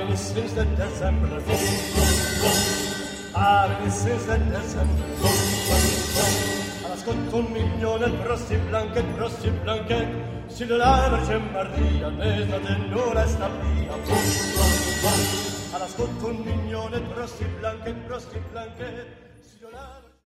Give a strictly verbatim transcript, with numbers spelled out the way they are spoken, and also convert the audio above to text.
many since the December. Ah, many since the December. All'ascolto un milione prosti blanche, prosti blanche, si la Vergine Maria, mesa dell'ora sta via. All'ascolto un milione prosti blanche, prosti blanche,